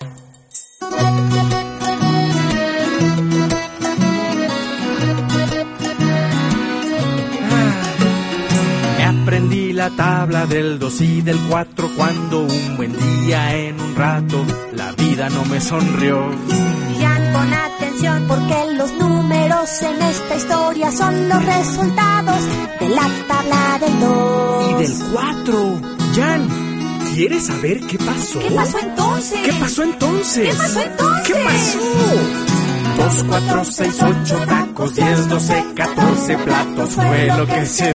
Aprendí la tabla del 2 y del 4 cuando un buen día en un rato la vida no me sonrió. Jan, pon atención porque los números en esta historia son los resultados de la tabla del 2 y del 4. Jan, ¿quieres saber qué pasó? ¿Qué pasó entonces? ¿Qué pasó entonces? ¿Qué pasó entonces? ¿Qué pasó? 2, 4, 6, 8 tacos, 10, 12, 14 platos fue lo que se